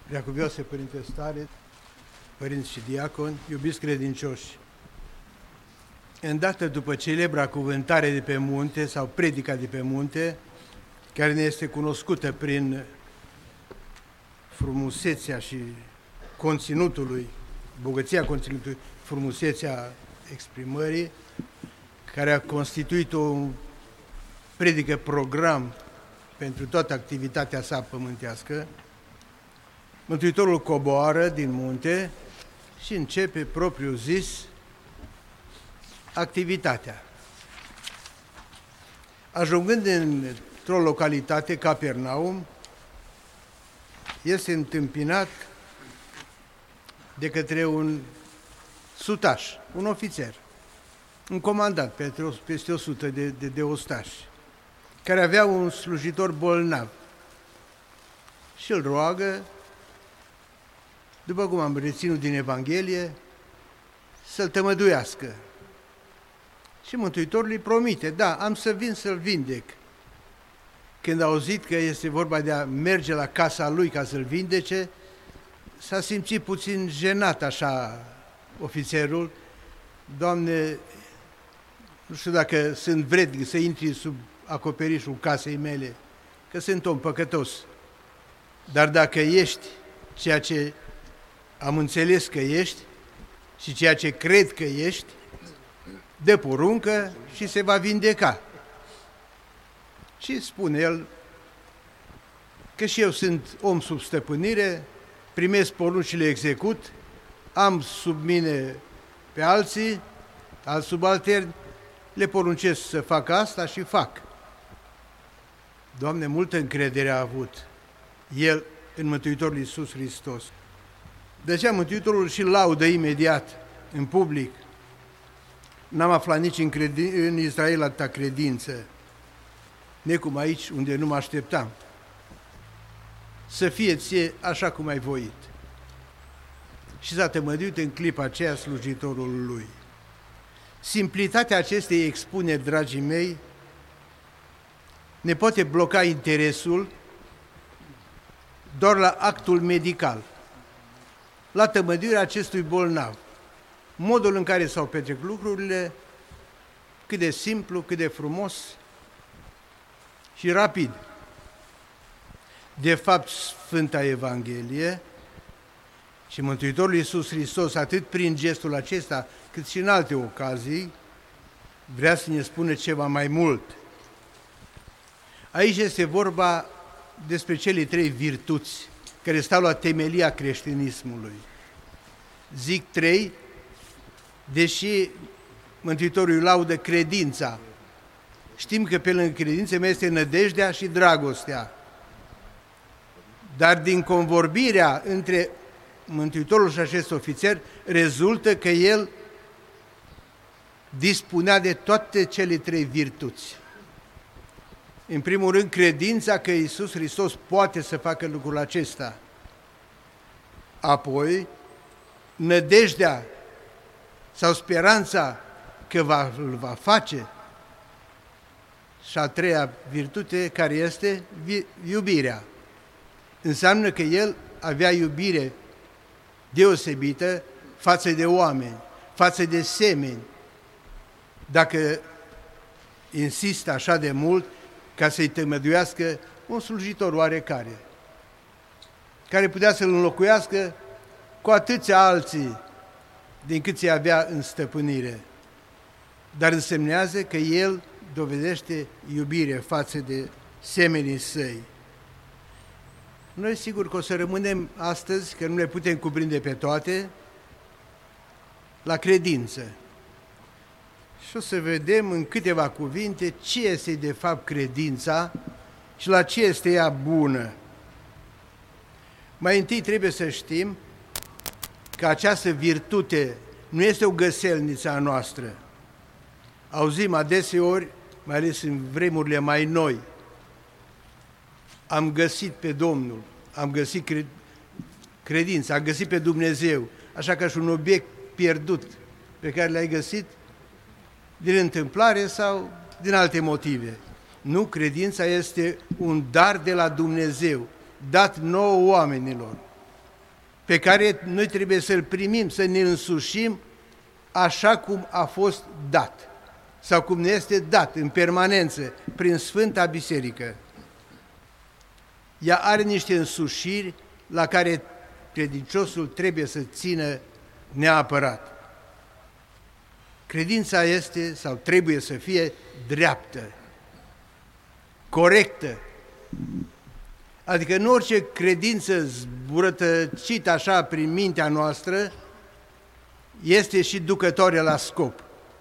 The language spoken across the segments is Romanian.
Preacuvioase Părinte Stare, părinți și diaconi, iubiți credincioși, îndată după celebra cuvântare de pe munte sau predica de pe munte, care ne este cunoscută prin frumusețea și conținutului, bogăția conținutului, frumusețea exprimării, care a constituit o predică program pentru toată activitatea sa pământească, Mântuitorul coboară din munte și începe propriu zis activitatea. Ajungând într-o localitate, Capernaum, este întâmpinat de către un sutaș, un ofițer, un comandant peste 100 de ostași, care avea un slujitor bolnav și îl roagă, după cum am reținut din Evanghelie, să-l tămăduiască. Și Mântuitorul îi promite, da, am să vin să-l vindec. Când a auzit că este vorba de a merge la casa lui ca să-l vindece, s-a simțit puțin jenat așa ofițerul. Doamne, nu știu dacă sunt vrednic să intri sub acoperișul casei mele, că sunt om păcătos. Dar dacă ești ceea ce am înțeles că ești și ceea ce cred că ești, dă poruncă și se va vindeca. Și spune el că și eu sunt om sub stăpânire, primesc porunci și le execut, am sub mine pe alții, alți subalterni, le poruncesc să facă asta și fac. Doamne, multă încredere a avut el în Mântuitorul Iisus Hristos. De aceea Mântuitorul și laudă imediat, în public. N-am aflat nici în Israel atâta credință, necum aici unde nu mă așteptam. Să fie ție așa cum ai voit. Și s-a tămăduit în clipa aceea slujitorul lui. Simplitatea acestei expuneri, dragii mei, ne poate bloca interesul doar la actul medical, la tămăduirea acestui bolnav. Modul în care s-au petrecut lucrurile, cât de simplu, cât de frumos și rapid. De fapt, Sfânta Evanghelie și Mântuitorul Iisus Hristos, atât prin gestul acesta, cât și în alte ocazii, vrea să ne spună ceva mai mult. Aici este vorba despre cele trei virtuți care stau la temelia creștinismului. Zic trei, deși Mântuitorul laudă credința. Știm că pe lângă credință mai este nădejdea și dragostea. Dar din convorbirea între Mântuitorul și acest ofițer rezultă că el dispunea de toate cele trei virtuți. În primul rând, credința că Iisus Hristos poate să facă lucrul acesta. Apoi, nădejdea sau speranța că îl va face. Și a treia virtute, care este iubirea. Înseamnă că el avea iubire deosebită față de oameni, față de semeni. Dacă insistă așa de mult ca să-i tămăduiască un slujitor oarecare, care putea să-l înlocuiască cu atâția alții din cât se avea în stăpânire. Dar însemnează că el dovedește iubire față de semenii săi. Noi sigur că o să rămânem astăzi, că nu le putem cuprinde pe toate, la credință. Și o să vedem în câteva cuvinte ce este de fapt credința și la ce este ea bună. Mai întâi trebuie să știm că această virtute nu este o găselniță a noastră. Auzim adeseori, mai ales în vremurile mai noi, am găsit pe Domnul, am găsit credința, am găsit pe Dumnezeu, așa ca și un obiect pierdut pe care l-ai găsit din întâmplare sau din alte motive. Nu, credința este un dar de la Dumnezeu, dat nouă oamenilor. pe care noi trebuie să-l primim, să ne însușim așa cum a fost dat sau cum ne este dat în permanență prin Sfânta Biserică. Ea are niște însușiri la care credinciosul trebuie să țină neapărat. Credința este sau trebuie să fie dreaptă, corectă. Adică nu orice credință zburătăcită așa prin mintea noastră este și ducătoare la scop.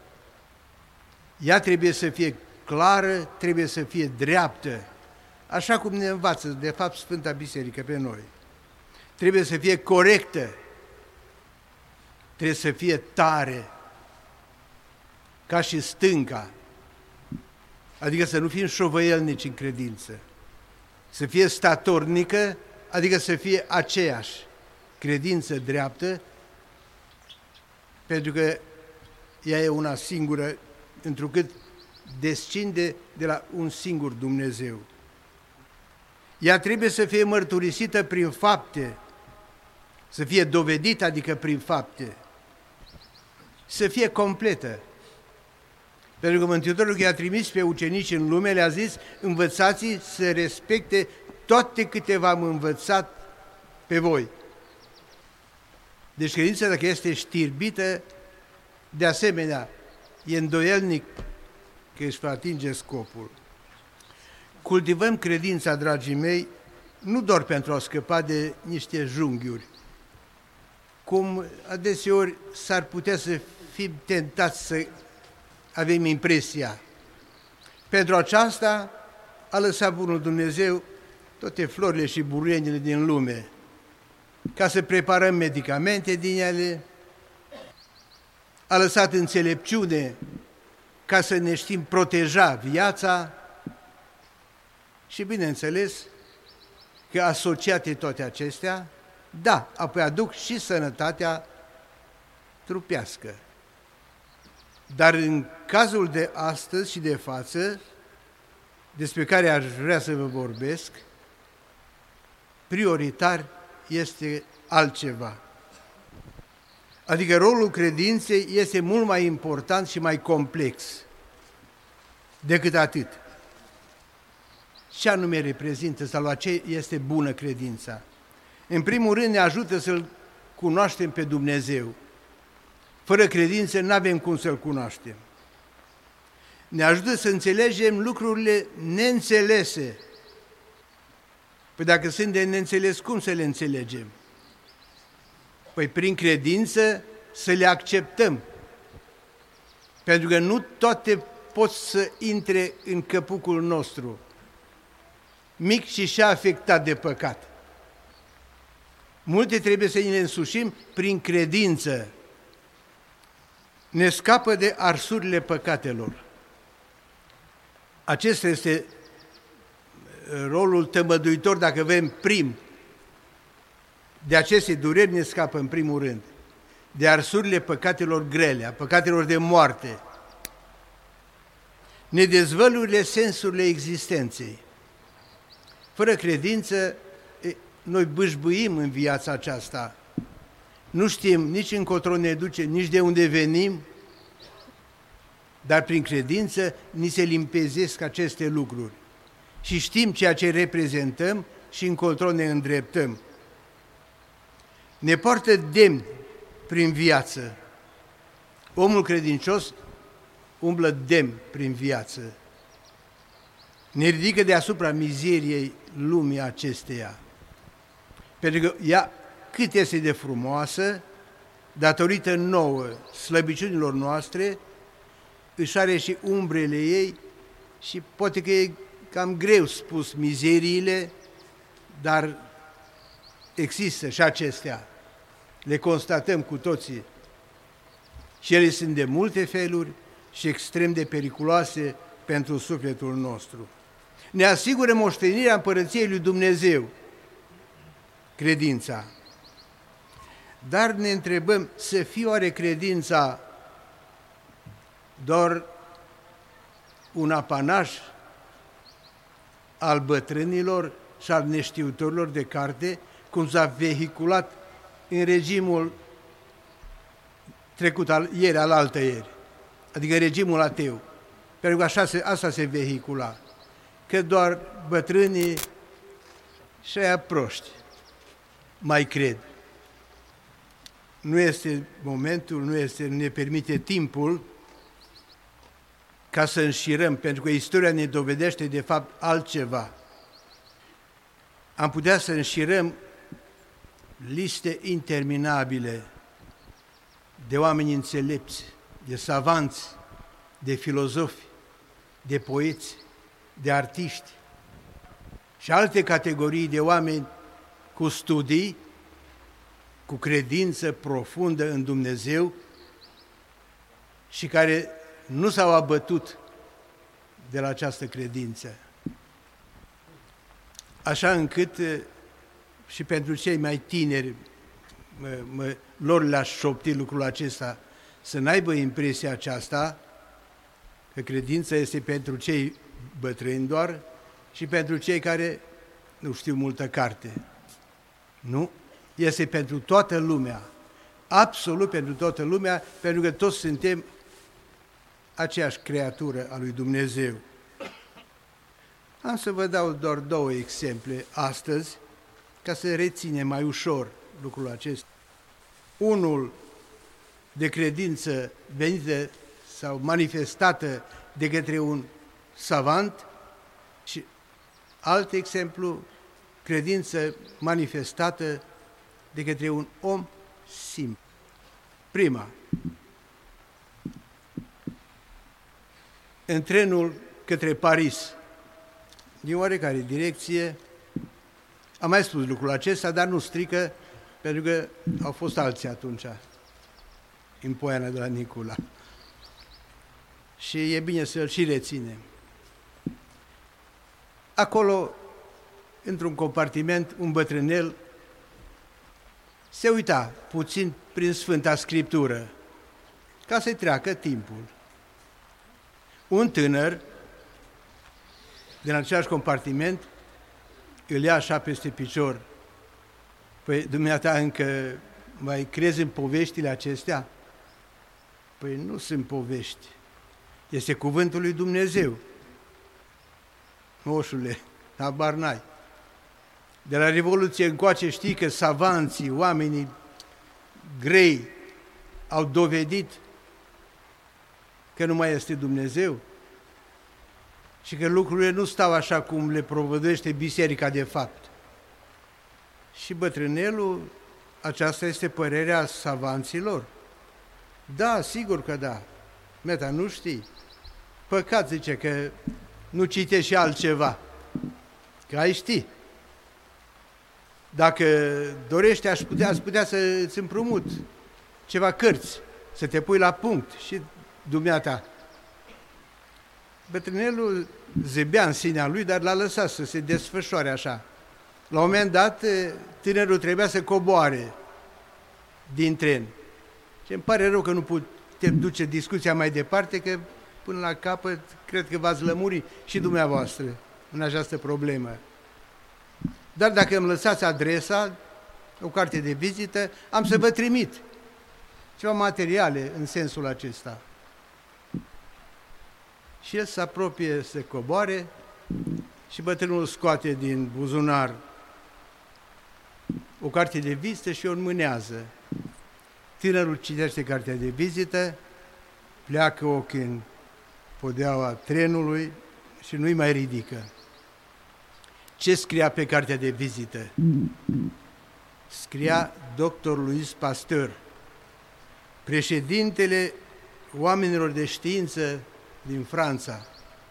Ea trebuie să fie clară, trebuie să fie dreaptă, așa cum ne învață, de fapt, Sfânta Biserică pe noi. Trebuie să fie corectă, trebuie să fie tare, ca și stânca, adică să nu fim șovăielnici în credință, să fie statornică, adică să fie aceeași credință dreaptă, pentru că ea e una singură, întrucât descinde de la un singur Dumnezeu. Ea trebuie să fie mărturisită prin fapte, să fie dovedită, adică prin fapte, să fie completă. Pentru că Mântuitorul i-a trimis pe ucenici în lume, le-a zis, învățați să respecte toate câte v-am învățat pe voi. Deci credința, dacă este știrbită, de asemenea, e îndoielnic că își va atinge scopul. Cultivăm credința, dragii mei, nu doar pentru a scăpa de niște junghiuri, cum adeseori s-ar putea să fim tentați să avem impresia. Pentru aceasta a lăsat Bunul Dumnezeu toate florile și buruienile din lume, ca să preparăm medicamente din ele, a lăsat înțelepciune ca să ne știm proteja viața și, bineînțeles, că asociate toate acestea, da, apoi aduc și sănătatea trupească. Dar în cazul de astăzi și de față, despre care aș vrea să vă vorbesc, prioritar este altceva. Adică rolul credinței este mult mai important și mai complex decât atât. Ce anume reprezintă sau la ce este bună credința? În primul rând ne ajută să-L cunoaștem pe Dumnezeu. Fără credință nu avem cum să-L cunoaștem. Ne ajută să înțelegem lucrurile neînțelese. Păi dacă sunt de neînțeles, cum să le înțelegem? Păi prin credință să le acceptăm. Pentru că nu toate pot să intre în căpucul nostru, mic și afectat de păcat. Multe trebuie să le însușim prin credință. Ne scapă de arsurile păcatelor. Acesta este rolul tămăduitor, dacă vrem, prim. De aceste dureri ne scapă în primul rând, de arsurile păcatelor grele, a păcatelor de moarte, ne dezvăluie sensurile existenței. Fără credință, noi bâșbâim în viața aceasta. Nu știm nici încotro ne duce, nici de unde venim, dar prin credință ni se limpezesc aceste lucruri. Și știm ceea ce reprezentăm și încotro ne îndreptăm. Ne poartă demn prin viață. Omul credincios umblă demn prin viață. Ne ridică deasupra mizeriei lumii acesteia. Pentru că ea, cât este de frumoasă, datorită nouă slăbiciunilor noastre, își are și umbrele ei și poate că e cam greu spus mizeriile, dar există și acestea. Le constatăm cu toții. Și ele sunt de multe feluri și extrem de periculoase pentru sufletul nostru. Ne asigură moștenirea Împărăției lui Dumnezeu, credința. Dar ne întrebăm, să fie oare credința doar un apanaj al bătrânilor și al neștiutorilor de carte, cum s-a vehiculat în regimul trecut, ieri, alaltă ieri, adică regimul ateu, pentru că asta se vehicula, că doar bătrânii și aia proști mai cred. Nu este momentul, nu ne permite timpul ca să înșirăm, pentru că istoria ne dovedește de fapt altceva. Am putea să înșirăm liste interminabile de oameni înțelepți, de savanți, de filozofi, de poeți, de artiști și alte categorii de oameni cu studii, cu credință profundă în Dumnezeu și care nu s-au abătut de la această credință. Așa încât și pentru cei mai tineri lor le-aș șopti lucrul acesta, să n-aibă impresia aceasta că credința este pentru cei bătrâni doar și pentru cei care nu știu multă carte. Nu, este pentru toată lumea, absolut pentru toată lumea, pentru că toți suntem aceeași creatură a lui Dumnezeu. Am să vă dau doar 2 exemple astăzi, ca să reținem mai ușor lucrul acesta. Unul de credință venită sau manifestată de către un savant și alt exemplu, credință manifestată de către un om simplu. Prima, în trenul către Paris, din oarecare direcție, am mai spus lucrul acesta, dar nu strică, pentru că au fost alții atunci, în Poiana de la Nicula. Și e bine să-l și reținem. Acolo, într-un compartiment, un bătrânel se uita puțin prin Sfânta Scriptură, ca să-i treacă timpul. Un tânăr din același compartiment îl ia așa peste picior. Păi, dumneata, încă mai crezi în poveștile acestea? Păi nu sunt povești. Este cuvântul lui Dumnezeu. Moșule, habar n-ai. De la Revoluție încoace știi că savanții, oamenii grei, au dovedit că nu mai este Dumnezeu și că lucrurile nu stau așa cum le propovăduiește biserica de fapt. Și bătrânelul, aceasta este părerea savanților. Da, sigur că da. Meta, nu știi? Păcat, zice, că nu citești și altceva, că ai ști. Dacă dorești, aș putea să îți împrumut ceva cărți, să te pui la punct și dumneata. Bătrânelul zâmbea în sinea lui, dar l-a lăsat să se desfășoare așa. La un moment dat, tânărul trebuia să coboare din tren. Și îmi pare rău că nu putem duce discuția mai departe, că până la capăt cred că v-ați lămuri și dumneavoastră în această problemă. Dar dacă îmi lăsați adresa, o carte de vizită, am să vă trimit ceva materiale în sensul acesta. Și el se apropie să coboare și bătrânul scoate din buzunar o carte de vizită și o înmânează. Tânărul citește cartea de vizită, pleacă ochii în podeaua trenului și nu-i mai ridică. Ce scria pe cartea de vizită? Scria Dr. Louis Pasteur, președintele oamenilor de știință din Franța.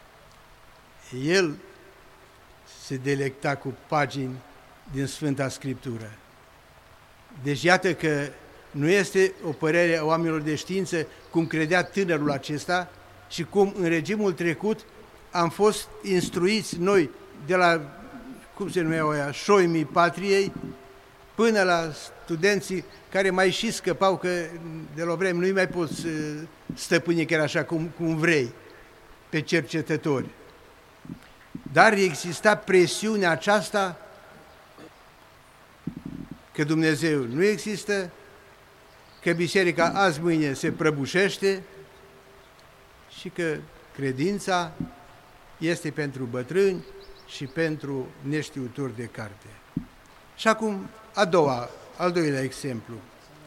El se delecta cu pagini din Sfânta Scriptură. Deci iată că nu este o părere a oamenilor de știință cum credea tânărul acesta și cum în regimul trecut am fost instruiți noi de la, cum se numeau aia, șoimii patriei, până la studenții care mai și scăpau că de la o vreme nu-i mai poți stăpâni chiar așa cum vrei pe cercetători. Dar exista presiunea aceasta că Dumnezeu nu există, că biserica azi-mâine se prăbușește și că credința este pentru bătrâni și pentru neștiutori de carte. Și acum al doilea exemplu.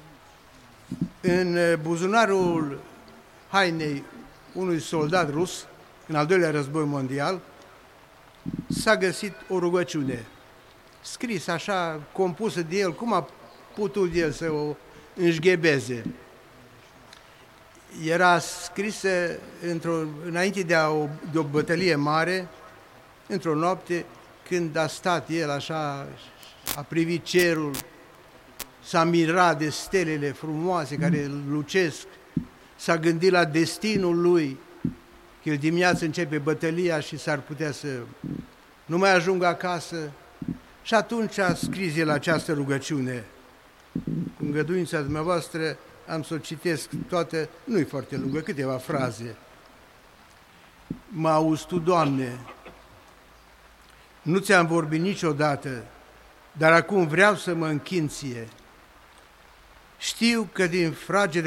În buzunarul hainei unui soldat rus, în al doilea război mondial, s-a găsit o rugăciune, scris așa, compusă de el, cum a putut el să o înșghebeze. Era scrisă înainte de o bătălie mare, într-o noapte, când a stat el așa, a privit cerul, s-a mirat de stelele frumoase care lucesc, s-a gândit la destinul lui, că el dimineață începe bătălia și s-ar putea să nu mai ajungă acasă. Și atunci a scris el această rugăciune. Cu îngăduința dumneavoastră am să o citesc toată, nu-i foarte lungă, câteva fraze. Mă auzi tu, Doamne, nu ți-am vorbit niciodată, dar acum vreau să mă închin Ție. Știi că din frage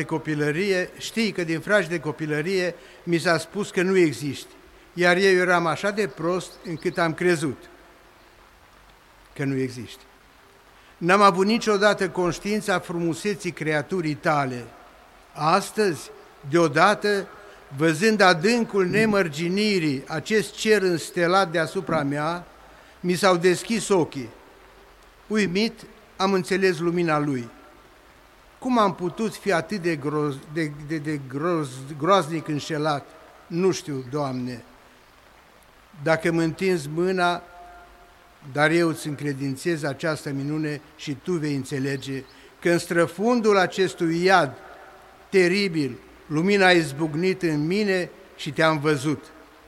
de copilărie mi s-a spus că nu existi, iar eu eram așa de prost încât am crezut că nu existi. N-am avut niciodată conștiința frumuseții creaturii Tale. Astăzi, deodată, văzând adâncul nemărginirii, acest cer înstelat deasupra mea, mi s-au deschis ochii. Uimit, am înțeles lumina Lui. Cum am putut fi atât de groaznic înșelat? Nu știu, Doamne. Dacă mă întinzi mâna, dar eu îți încredințez această minune și Tu vei înțelege că în străfundul acestui iad teribil, lumina a izbucnit în mine și Te-am văzut.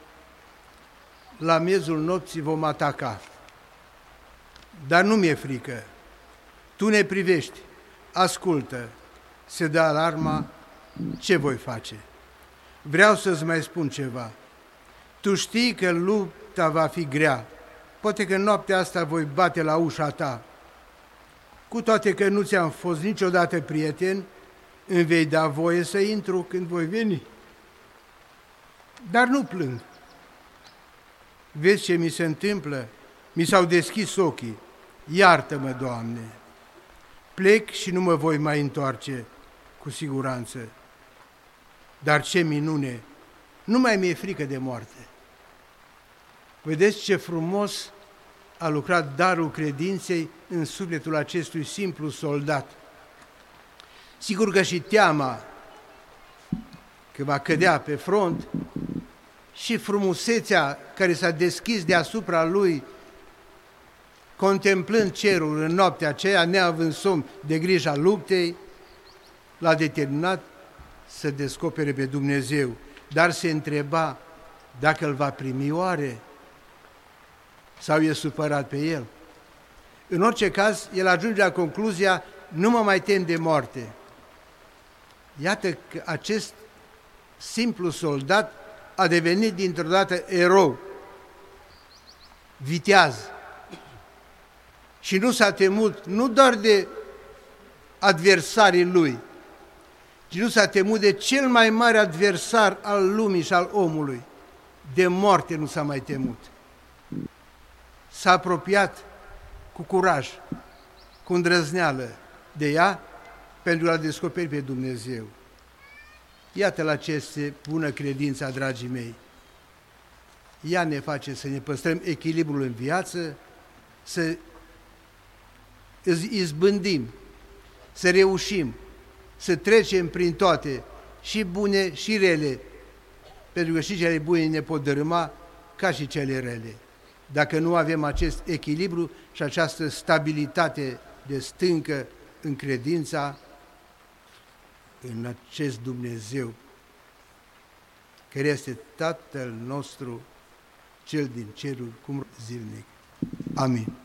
La miezul nopții vom ataca, dar nu mi-e frică. Tu ne privești, ascultă, se dă alarma, ce voi face? Vreau să-ți mai spun ceva. Tu știi că lupta va fi grea, poate că în noaptea asta voi bate la ușa ta. Cu toate că nu ți-am fost niciodată prieten, îmi vei da voie să intru când voi veni. Dar nu plâng. Vezi ce mi se întâmplă? Mi s-au deschis ochii. Iartă-mă, Doamne! Plec și nu mă voi mai întoarce, cu siguranță. Dar ce minune! Nu mai mi-e frică de moarte. Vedeți ce frumos a lucrat darul credinței în sufletul acestui simplu soldat. Sigur că și teama că va cădea pe front și frumusețea care s-a deschis deasupra lui, contemplând cerul în noaptea aceea, neavând somn de grija luptei, l-a determinat să descopere pe Dumnezeu, dar se întreba dacă îl va primi oare sau e supărat pe el. În orice caz, el ajunge la concluzia, nu mă mai tem de moarte. Iată că acest simplu soldat a devenit dintr-o dată erou, viteaz. Și nu s-a temut nu doar de adversarii lui, ci nu s-a temut de cel mai mare adversar al lumii și al omului. De moarte nu s-a mai temut. S-a apropiat cu curaj, cu îndrăzneală de ea pentru a descoperi pe Dumnezeu. Iată la ce este bună credința, dragii mei. Ea ne face să ne păstrăm echilibrul în viață, să izbândim, să reușim, să trecem prin toate, și bune și rele, pentru că și cele bune ne pot dărâma ca și cele rele. Dacă nu avem acest echilibru și această stabilitate de stâncă în credința în acest Dumnezeu, care este Tatăl nostru, Cel din ceruri, cum zilnic. Amin.